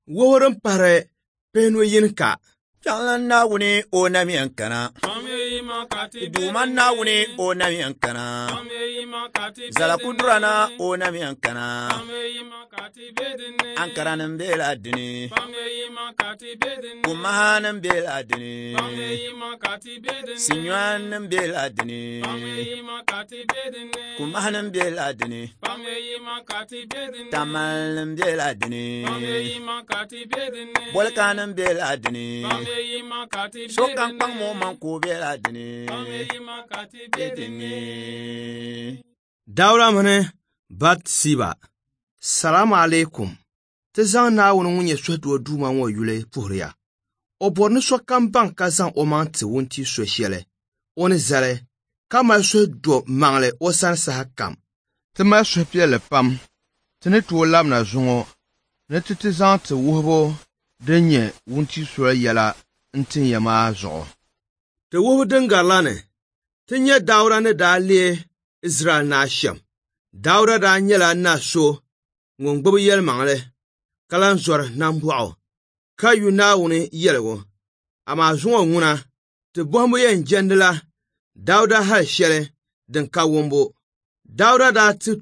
wohorin pare pehno yinka. Chanlan na wuni o na miyankana. Duman na wuni o na miyankana. Zala kudrana o na miyankana. Ankaranin bela dini. Kumahanin bela dini. Sinywanin bela dini. Kumahanin bela dini. Tamalin bela dini. Bolkanin bela dini. Shokan pang mo man ko bela dini. Daura mane bat siba. Salamu alaikum. Te zang na wun wunye swetwo duma wo yule puhriya. O borni so kan bang ka zang o man te wunti so shele. Oni zale, kama swetwo mangle o san saha kam. Te ma swetpiele pam. Te ne tuwo lam na zungo. Ne te zang te wuhbo denye wunti so yela ntin yama zo. Te wuhbo dengarlane. Te nye daura ne da liye Israel na shem. Daura da nyela na so. Ngon gbubi yel mangle. Kalan zor nan buao. Ka yu na wuni yelgo. Ama zungo nguna. Te bohmo yen jendela. Dauda hal shele. Den ka wumbo. Dauda da te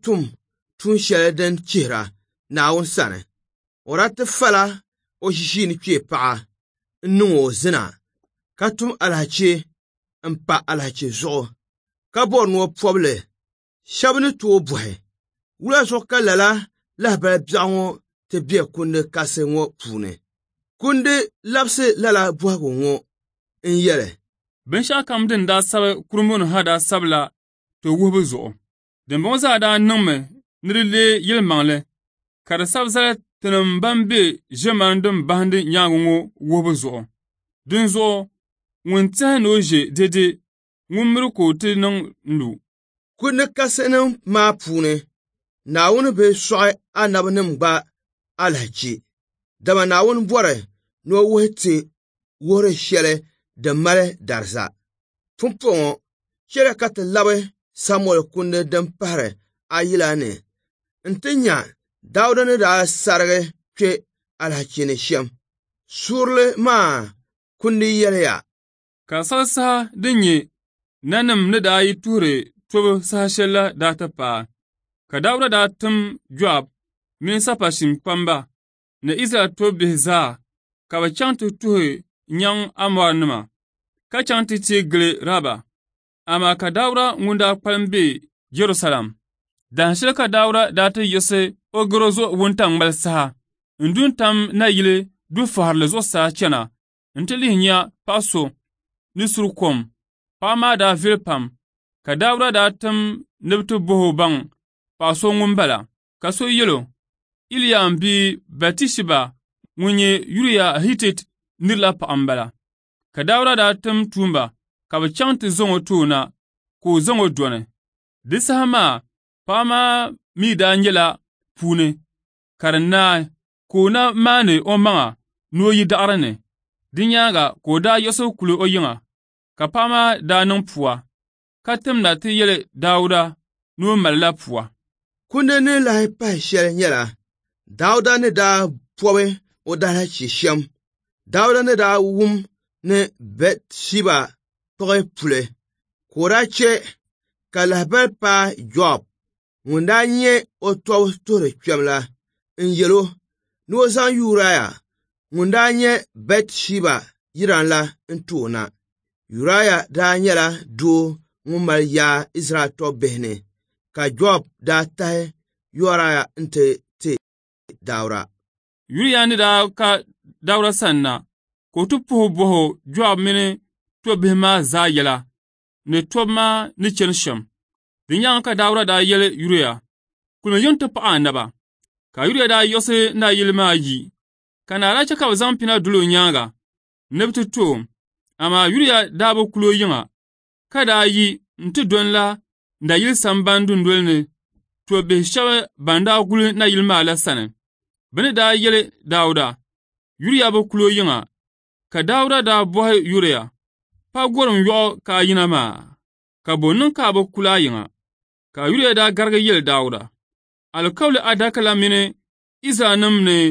tun shele den chihra. Na wun sane. Ora te fala. O shishini kwe paa. Nungo zina. Ka tum alhache. Mpa alhache zo. Ka bor nuo poble. Shabni tuo buhe. Wula zo ka lala. Lahbara biaŋo te bia kunde kase ŋo puuni. Kunde labsi lala bɔhigu ŋo n-yɛli. Binshɛɣu kam din daa sabi kurumbuni ha daa sabila to wuhibu zuɣu. Dimbɔŋɔ zaa daa niŋmi ni di lee yɛlimaŋli ka di sabi zali tinim ban be ʒemani din bahindi nyaaŋa ŋo wuhibu zuɣu. Din zuɣu ŋun tɛhi ni o ʒe dede ŋun miri ka o ti niŋ lu. Kunde kasenim maa puuni Naawuni be sɔɣi anabinim gba alhaji. Dama Naawuni bɔri ni o wuhi ti wuhiri shɛli din mali darza. Pumpɔŋɔ shɛli ka ti labi Samuel kunde din pahiri ayila ni. Nti nya Dawuda ni daa sarigi kpe alhaji ni shem. Suurili maa kundi yɛliya. Ka sali saha din nyɛ nanim ni daa yi tuhiri tobu saha shɛli la daa ti paai. Ka Dawuda daa tim Joab mini sapashim kpamba ni Israel to bihi zaa ka bɛ chaŋ ti tuhi nyaŋ Amorinima ka chaŋ ti teei gili Raba. Amaa ka Dawuda ŋun daa kpalim be Jerusalem. Dahinshɛli ka Dawuda daa ti yiɣisi o garo zuɣu wuntaŋ ŋmali saha n-du tam nayili du-fahirili zuɣusaa chana n-ti lihi nya paɣa so ni suri kom. Paɣa maa daa vili pam ka Dawuda daa tim ni bɛ ti bohi o baŋ paɣa so ŋun bala, ka so yelo, Iliyam bia Batishiba ŋun nyɛ Uriya Hitit nirila paɣa m-bala. Ka Dawuda daa tim tuumba ka bɛ chaŋ ti zaŋ o toona ka o zaŋ o doni. Di saha maa, paɣa maa mi daa nyɛla puuni ka di naai ka o na maani o maŋa ni o yi daɣiri ni. Di nyaaŋa ka o daa yiɣisi kuli o yiŋa ka paɣa maa daa niŋ pua ka timda ti yɛli Dawuda ni o malila pua. Kunde ni lahi pahi shɛli nyɛla Dawuda ni daa pɔbi o dalhachi shem. Dawuda ni daa wum ni Bɛtshiba pɔgi puli ka o daa che ka lahibali paai Joab ŋun daa nyɛ o tɔbu tuhiri kpɛm la n-yɛlo ni o zaŋ Uraya ŋun daa nyɛ Bɛtshiba yiran la n-tu o na. Uraya daa nyɛla doo ŋun mali yaa Israel tɔbu bihi ni. Ka Joab daa tahi Uraya nti ti Dawuda. Uriya ni daa ka Dawuda sani na ka o ti puhi boho Joab mini tɔb bihi maa zaa yɛla ni tɔb maa ni chani shɛm. Di nyaaŋa ka Dawuda daa yɛli Uriya kulimi yin ti paɣa annaba. Ka Uriya daa yiɣisi nayili maa yi ka naala che ka bɛ zaŋ pina duli o nyaaŋa ni bɛ ti tu o. Amaa Uriya daa bi kuli o yiŋa ka daa yi n-ti dɔni la nayili sambani dundoli ni tɔb bihi shɛba ban daa guli nayili maa la sani. Bɛ ni daa yɛli Dawuda, Uriya bi kuli o yiŋa ka Dawuda daa bɔhi Uriya pa gɔrim yɔɣu ka a yina maa ka bo niŋ ka a bi kuli a yiŋa. Ka Uriya daa garigi yɛli Dawuda. Alkawli adaka la mini Israelnim ni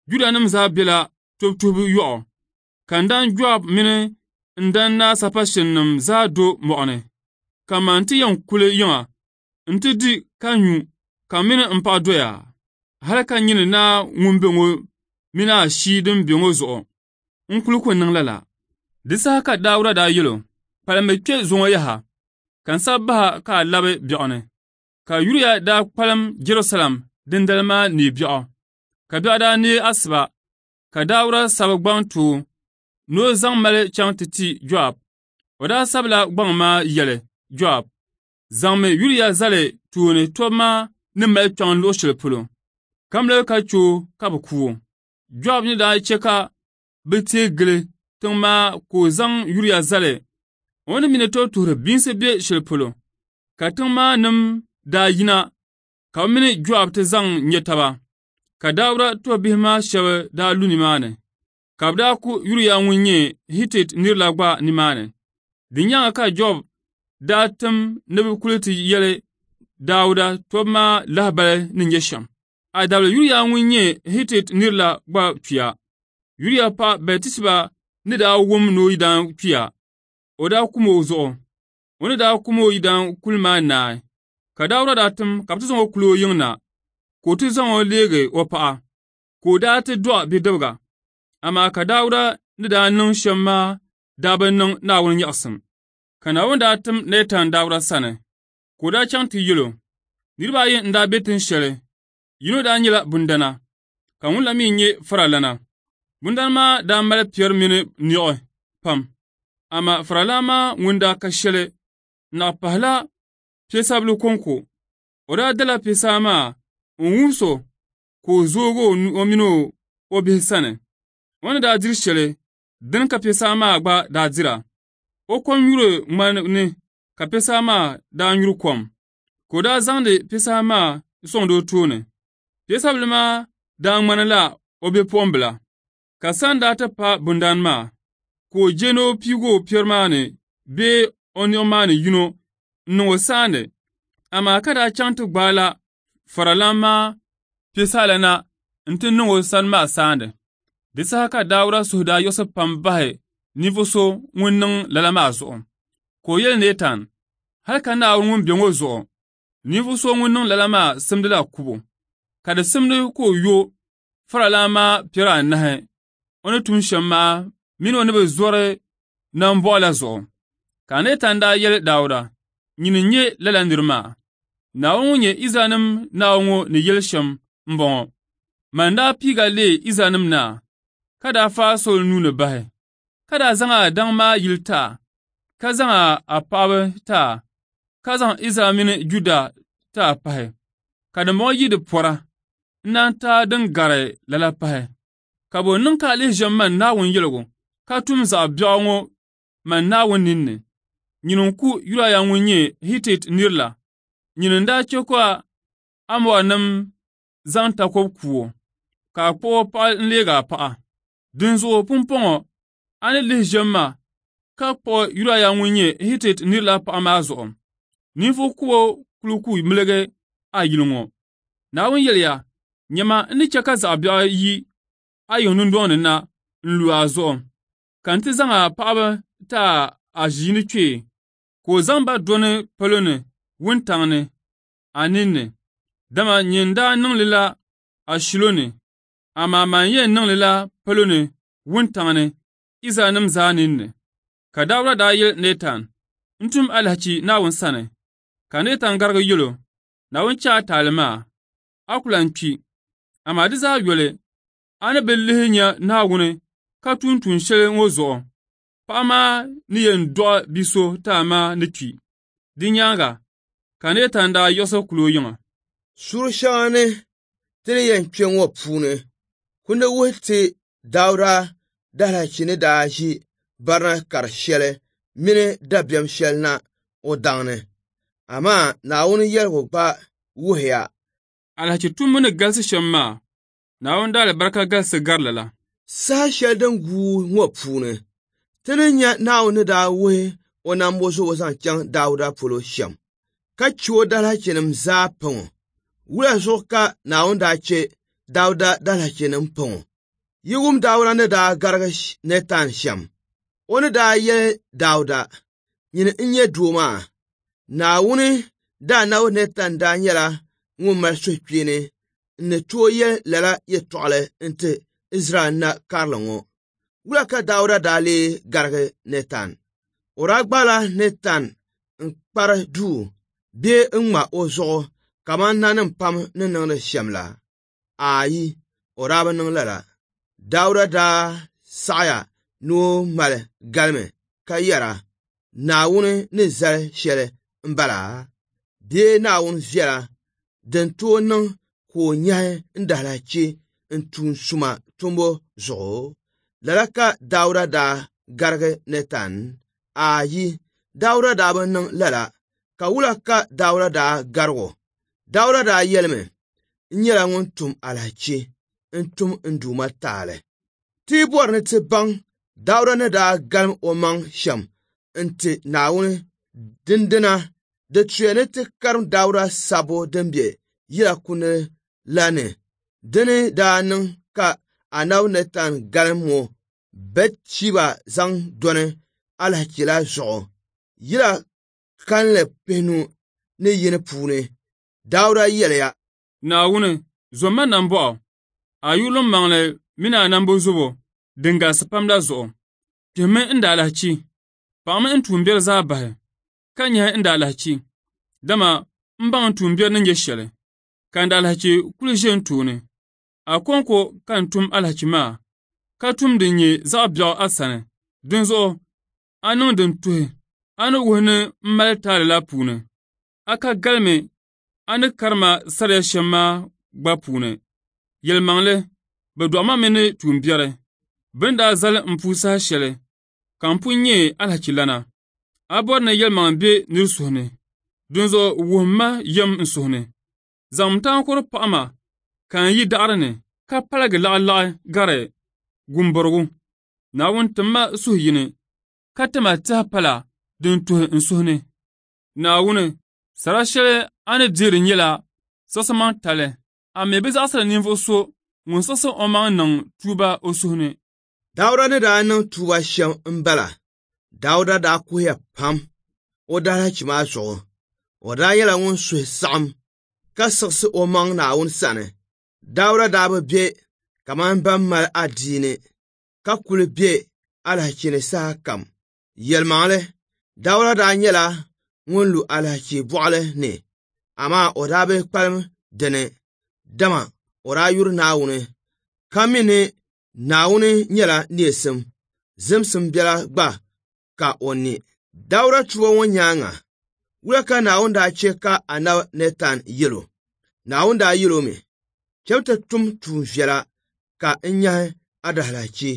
Judanim zaa bela tub-tubu yɔɣu, ka n-dan Joab mini n-dan na sapashinnim zaa do mɔɣuni, ka man ti yɛn kuli yiŋa n-ti di ka nyu ka mini n-paɣa doya, hali ka nyini na ŋun be ŋɔ mini a shii din be ŋɔ zuɣu n-kuli ku niŋ lala. Di saha ka Dawuda daa yɛlo, palimi kpe zuŋɔ yaha, ka n-sabi baha ka a labi biɛɣu ni. Ka Yuriya daa kpalim Jerusalem dindali maa neei biɛɣu, ka biɛɣu daa neei asiba, ka Dawuda sabi gbaŋ too, ni o zaŋ mali chaŋ ti ti Joab. O daa sabila gbaŋ maa yɛli Joab, zaŋmi Yuriya zali tooni tobu maa ni mali kpɛŋ luɣu shɛli polo, ka miligi ka choo ka bi kuo. Joab ni daa che ka bi teei gili tiŋ maa ka o zaŋ Yuriya zali, o ni mini tooi tuhiri biinsi be shɛli polo, ka tiŋ maa nim daa yina, ka bi mini Joab ti zaŋ nyɛ taba. Ka Dawuda to'bihi maa shɛba daa lu nimaani, ka bi daa ku Yuriya ŋun nyɛ Hitit nira gba nimaani. Di nyaaŋa ka Joab daa tim ni bi kuli ti yɛli Dawuda tobu maa lahabali ni nyɛ shɛm. A dabili Yuriya ŋun nyɛ Hitit nira gba kpiya. Yuriya pa Batisheba ni daa wum ni o yidana kpiya, o daa kum o zuɣu. O ni daa kum o yidana kuli maa naai, ka Dawuda daa tim ka bi ti zaŋ o kuli o yiŋna, ka o ti zaŋ o leegi o paɣa, ka o daa ti dɔɣi bidibga. Amaa ka Dawuda ni daa niŋ shɛm maa daa bi niŋ Naawuni nyaɣisim. Ka Naawuni daa tim Netan Dawuda sani, ka o daa chaŋ ti yɛlo. Niriba ayi n daa be tin shɛli, yino daa nyɛla bundana, ka ŋun la mi nyɛ faralana. Bundana maa daa mali piɛri mini niɣi pam, amaa faralana maa ŋun daa ka shɛli na pahila piɛsabili konko. O daa dala piɛsaa maa n wumso ka o zoogi o mini o bihi sani. O ni daa diri shɛli, dini ka piɛsaa maa gba daa dira. O kom nyuri ŋmani ni ka piɛsaa maa daa nyuri kom, ka o daa zaŋdi piɛsaa maa sɔŋdi o tooni. Piɛsabili maa daa ŋmanila o bipuɣimbila. Ka san daa ti pa bundana maa, ka o je ni o piigi o piɛri maa ni bee o niɣi maa ni yino n-niŋ o saandi, amaa ka daa chaŋ ti gbaala faralana maa piɛsaala na n-ti niŋ o sani maa saandi. Di saha ka Dawuda suhu daa yiɣisi pam bahi ninvuɣu so ŋun niŋ lala maa zuɣu, ka o yɛli Netan, hali ka Naawuni ŋun be ŋɔ zuɣu, ninvuɣu so ŋun niŋ lala maa simdila kubu, ka di simdi ka o yo faralana maa piɛri anahi, o ni tum shɛm maa mini o ni bi zɔri nambɔɣu la zuɣu. Ka Netan daa yɛli Dawuda, nyini n-nyɛ lala nira maa. Naawuni ŋun nyɛ Izraɛlnim Naawuni ŋɔ ni yɛli shɛm m-bɔŋɔ. Man daa piiga lee Izraɛlnim naa, ka daa faai Sɔl nuuni bahi, ka daa zaŋ a daŋ maa yili taa, ka zaŋ a paɣaba taa, ka zaŋ Izraɛl mini Juda taa pahi, ka dimbɔŋɔ yi di pɔra, n-naan taa din gari lala pahi. Ka bɛ niŋ ka a lihi ʒɛm man Naawuni yɛligu, ka tum zaɣ' biɛɣu ŋɔ man Naawuni ninni. Nyini n-ku Yuriya ŋun nyɛ Hitit nira la, nyini n-daa che ka Amonim zaŋ takobi kuo, ka a kpuɣi o paɣa n-leegi a paɣa. Dinzuɣu pumpɔŋɔ, a ni lihi ʒɛm maa, ka kpuɣi Yuriya ŋun nyɛ Hitit nira la paɣa maa zuɣu. Ninvuɣu kubo kuli ku miligi a yili ŋɔ. Naawuni yɛliya, nyɛma n ni che ka zaɣ' biɛɣu yi a yiŋ nundɔŋ ni na n-lu a zuɣu, ka n ti zaŋ a paɣaba taa a ʒii ni kpee, ka o zaŋ ba doni polo ni wuntaŋ ni a ninni. Dama nyini daa niŋli la a Shilo ni, amaa man yɛn niŋli la polo ni wuntaŋ ni Izraɛlnim zaa ninni. Ka Dawuda daa yɛli Netan, n-tum alahachi Naawuni sani. Ka Netan garigi yɛlo, Naawuni che a taali maa, a kula n-kpi, amaa di zaa yɔli, a ni bi lihi nya Naawuni ka tuntun shɛli ŋɔ zuɣu, paɣa maa ni yɛn dɔɣi biso taa maa ni kpi. Di nyaaŋa, ka Netan daa yiɣisi kuli o yiŋa. Suri shɛŋa ni ti ni yɛn kpe ŋɔ puuni, ku ni wuhi ti Dawuda dalachi ni daa ʒi barina kari shɛli mini dabiɛm shɛli na o daŋ ni. Amaa Naawuni yɛligu gba wuhiya. Alahachi tumbu ni galisi shɛm maa, Naawuni daa alibarika galisi gari lala. Saha shɛli din guu ŋɔ puuni, ti ni nya Naawuni daa wuhi o nambo zuɣu zaŋ chaŋ Dawuda polo shɛm, ka che o dalachinim zaa paŋɔ. Wula zuɣu ka Naawuni daa che Dawuda dalachinim paŋɔ. yi wum Dawuda ni daa garigi Netan shɛm. O ni daa yɛli Dawuda, nyini n-nyɛ doo maa. Naawuni daa nabi Netan daa nyɛla ŋun mali suhukpeeni n-ni tooi yɛli lala yɛltɔɣali n-ti Izraɛl na karili ŋɔ. Wula ka Dawuda daa lee garigi Netan. O daa gbala Netan n-kpari duu bee n-ŋma o zuɣu kaman nanim pam ni niŋdi shɛm la. Aayi, o daa bi niŋ lala. Dawuda daa saɣaya ni o mali galimi ka yɛra Naawuni ni zali shɛli m-bala, bee Naawuni viɛla din tooi niŋ ka o nyahi n-dahalachi n-tuun suma tumbo zuɣu. Lala ka Dawuda daa garigi Netan. Aayi, Dawuda daa bi niŋ lala, ka wula ka Dawuda daa garigo. Dawuda daa yɛlimi n-nyɛla ŋun tum alahachi n-tum n-duuma taali. Ti yi bɔri ni ti baŋ Dawuda ni daa galim o maŋ shɛm n-ti Naawuni dindina, di tuya ni ti karim Dawuda sabbu din be yila kuni la ni. Dini daa niŋ ka anabi Netan galim ŋɔ Bɛtshiba zaŋ dɔni alahachi la zuɣu. Yila kanli pihinu ni yini puuni, Dawuda yɛliya: Naawuni, zɔmma nambɔɣu, a yuɣulim maŋli mini a nambo zubo din galisi pam la zuɣu. Pihimi n da alahachi, paɣami n tuumbiɛri zaa bahi, ka nyahi n da alahachi. Dama n baŋ n tuumbiɛri ni nyɛ shɛli, ka n da alahachi kuli ʒe n tooni. A konko ka n tum alahachi maa, ka tum din nyɛ zaɣ' biɛɣu a sani. Dinzuɣu, a niŋ din tuhi, a ni wuhi ni n mali taali la puuni. A ka galimi, a ni karima sariya shɛm maa gba puuni. Yɛlimaŋli, bɛ dɔɣima mi ni tuumbiɛri. Bɛn daa zali n puu saha shɛli, ka n pun nyɛ alahachi lana. A bɔri ni yɛlimaŋ be niri suhu ni. Dinzuɣu wuhimma yɛm n suhu ni. Zaŋm taankuri paɣama ka n yi daɣiri ni, ka paligi laɣilaɣi gari gumbɔrigu. Naawuni timma suhu yini, ka tima tiha pala din tuhi n suhu ni. Naawuni, sara shɛli a ni deeri nyɛla siɣisimaŋ tali. A mi bi zaɣisiri ninvuɣu so ŋun siɣisi o maŋ niŋ tuuba o suhu ni. Dawuda ni daa niŋ tuuba shɛm m-bala. Dawuda daa kuhiya pam o dahalachi maa zuɣu. O daa nyɛla ŋun suhi saɣim ka siɣisi o maŋ Naawuni sani. Dawuda daa bi be kaman ban mali adiini, ka kuli be alahachi ni saha kam. Yɛlimaŋli, Dawuda daa nyɛla ŋun lu alahachi bɔɣili ni, amaa o daa bi kpalim dini. Dama o daa yuri Naawuni, ka mi ni Naawuni nyɛla neesim, zimsim biɛla gba ka o ni. Dawuda tubo ŋɔ nyaaŋa, wula ka Naawuni daa che ka anabi Netan yɛlo. Naawuni daa yɛlo mi, chɛbi ti tum tuun viɛla ka n nyahi a dahalachi.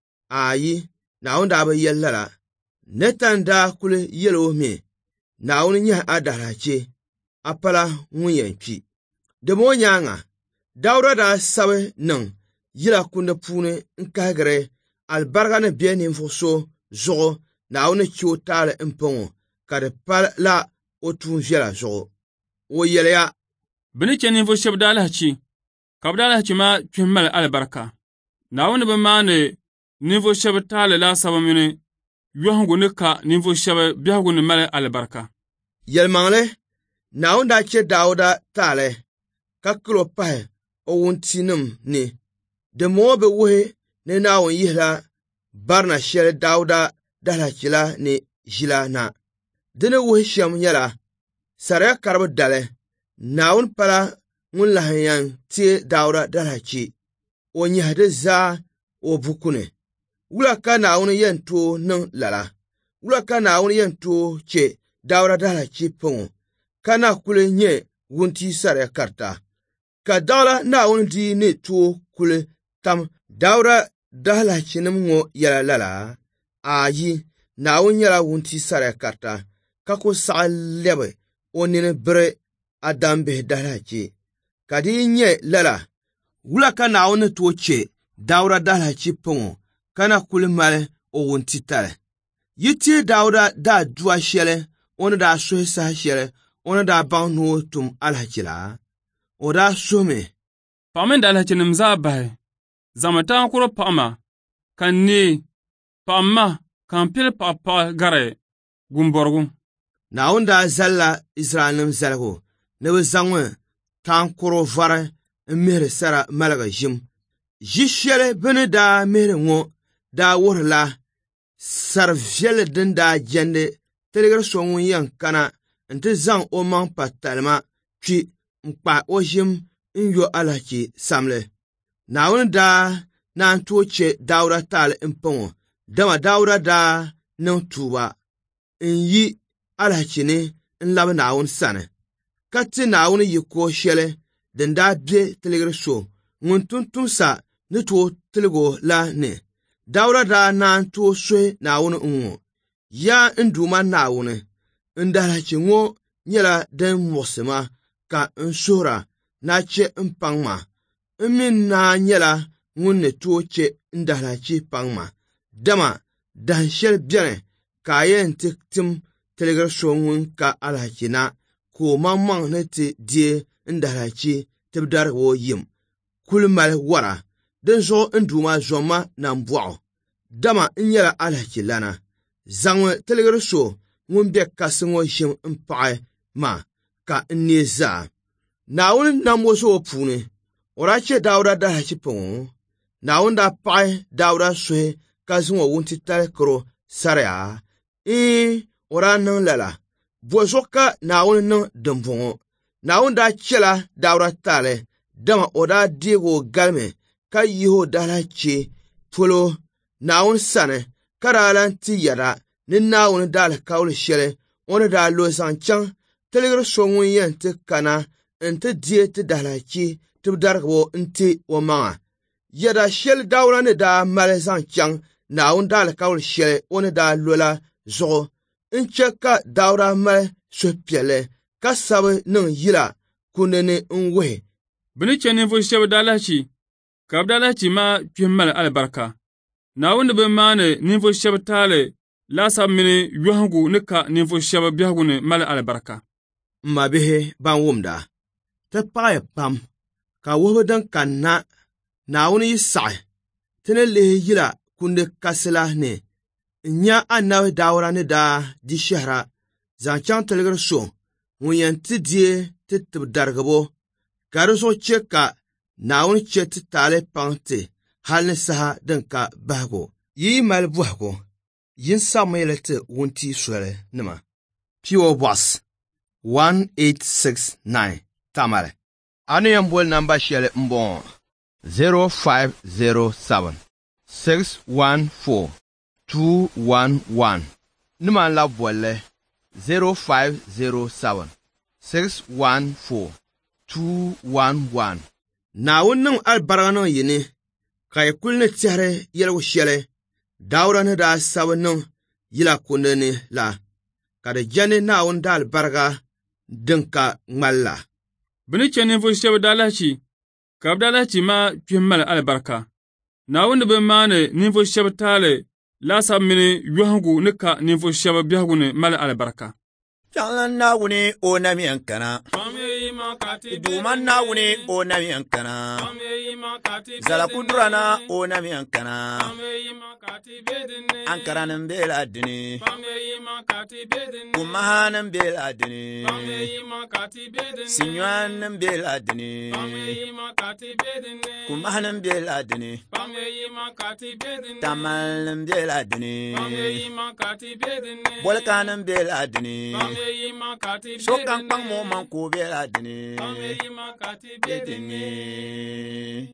Aayi, Naawuni daa bi yɛli lala. Netan daa kuli yɛlo mi, Naawuni nyahi a dahalachi, a pala ŋun yɛn kpi. Dama ŋɔ nyaaŋa, Dawuda daa sabi niŋ yila kundi puuni n kahigiri alibariga ni be ninvuɣu so zuɣu Naawuni che o taali n paŋɔ, ka di pala o tuun viɛla zuɣu. O yɛliya: Bɛ ni che ninvuɣu shɛba daa lahachi, ka bɛ daa lahachi maa kpɛm mali alibarika. Naawuni bi maani ninvuɣu shɛba taali laasabu mini yɔhigu ni ka ninvuɣu shɛba biɛhigu ni mali alibarika. Yɛlimaŋli, Naawuni daa che Dawuda taali ka kilo pahi o wuntiinim ni. Di moo bi wuhi ni Naawuni yihila barina shɛli Dawuda dahalachi la ni ʒila na. Dini wuhi shɛm nyɛla sariya karibu dali. Naawuni pala ŋun lahi yan teei Dawuda dahalachi, o nyahi di zaa o buku ni. Wula ka Naawuni yɛn tooi niŋ lala. Wula ka Naawuni yɛn tooi che Dawuda dahalachi paŋɔ, ka na kuli nyɛ wuntii sariya karita. Ka daɣila Naawuni dii ni tooi kuli tam Dawuda dahalachinim ŋɔ yɛla lala. Aayi, Naawuni nyɛla wuntii sariya karita, ka ku saɣi lɛbi o nini biri Adambihi dahalachi. Ka di nyɛ lala, wula ka Naawuni tooi che Dawuda dahalachi paŋɔ, ka na kuli mali o wuntitali. Yi teei Dawuda daa dua shɛli o ni daa suhi saha shɛli o ni daa baŋ ni o tum alahachi la. O daa suhimi: Paɣami n da alahachinim zaa bahi, zama ta kuro paɣama kan ne paɣama kan pili paɣa gare gumbɔrigu. Naawuni daa zalila Israɛlnima zaligu ni bɛ zaŋ taankuro vari n-mihiri sara maliga ʒim. Ʒi shɛli bɛ ni daa mihiri ŋɔ daa wuhirila sari viɛlli din daa jɛndi tiligiri so ŋun yɛn kana nti zaŋ o maŋ pa talima kpi n-kpa o ʒim n-yo alachi samli. Naawuni daa naan tooi che Daawuda taali m-paŋɔ, dama Daawuda daa niŋ tuuba n-yi alachi ni n-labi Naawuni sani, ka ti Naawuni yiko shɛli din daa be tiligiri so ŋun tuntumsa ni tooi tiligo la ni. Daawuda daa naan tooi suhi Naawuni n-ŋɔ, yaa n-duuma Naawuni, n-dahalachi ŋɔ nyɛla din muɣisima ka n-suhira na che n-paŋ ma, n-min naa nyɛla ŋun ni tooi che n-dahalachi paŋ ma. Dama dahin shɛli beni ka a yɛn ti tim tiligiri so ŋun ka alachi na ka o maŋmaŋ ni ti deei n-dahalachi tibi darigi o yim, kuli mali wara, din zuɣu n-duuma zɔmma nan bɔɣu. Dama n-nyɛla alachi lana. Zaŋmi tiligiri so ŋun be kasi ŋɔ ʒim m-paɣi ma ka n-neei zaa. Naawuni nam o zuɣu puuni, o daa che Daawuda dahalachi paŋɔ. Naawuni daa paɣi Daawuda suhi ka zaŋ o wuntitali kuro sariya. O daa niŋ lala. Bo zuɣu ka Naawuni niŋ dimbɔŋɔ. Naawuni daa chela Daawuda taali, dama o daa deegi o galimi ka yihi o dahalachi polo Naawuni sani ka daa lan ti yɛda ni Naawuni daa alikauli shɛli o ni daa lo zaŋ chaŋ tiligiri so ŋun yɛn ti kana n-ti deei ti dahalachi tibi darigibo n-ti o maŋa. Yɛda shɛli Daawuda ni daa mali zaŋ chaŋ Naawuni daa alikauli shɛli o ni daa lo la zuɣu n-che ka Daawuda mali suhupiɛlli ka sabi niŋ yila kundi ni n-wuhi. Bɛ ni che ninvuɣu shɛba dahalachi ka bɛ dahalachi maa kpihi mali alibarika. Naawuni bɛ maani ninvuɣu shɛba taali laasabu mini yɔhigu ni ka ninvuɣu shɛba biɛhigu ni mali alibarika. Ma bihi ban wumda, ti paɣi pam ka wuhibu din kanna Naawuni yi saɣi ti ni lihi yila kundi kasi la ni n-nya annabi Daawuda ni daa di shɛhira zaŋ chaŋ tiligiri so ŋun yɛn ti deei ti tibi darigibo, ka di zuɣu che ka Naawuni che ti taali paŋ ti hali ni saha din ka bahigu. Yi mali bɔhigu, yin sabimi ti wunti soli nima. P.O. Box 1869 Tamale. Anu yɛn boli namba shɛli m-bɔŋɔ 0507 614 211. Nima la bolli 0507 614 211. Naawuni niŋ alibaraga niŋ yini ka yi kuli ni tɛhiri yɛligu shɛli Daawuda ni daa sabi niŋ yila kundi ni la, ka di jɛni Naawuni daa alibaraga din ka ŋmali la. Bɛ ni che ninvuɣu shɛba dahalachi ka bɛ dahalachi maa kpihi mali alibarika. Naawuni bɛ maani ninvuɣu shɛba taali laasabu mini yɔhigu ni ka ninvuɣu shɛba biɛhigu ni mali alibarika. Chaŋlan Naawuni o namiyan kana. Duuman Naawuni o namiyan kana. Zala kudurana o namiyan kana. Ankaranin bela dini. Kumahanin bela dini. Sinyuanin bela dini. Kumahanin bela dini. Tamalnin bela dini. Bolkanin bela dini. Sokan pang mo man ko bela dini.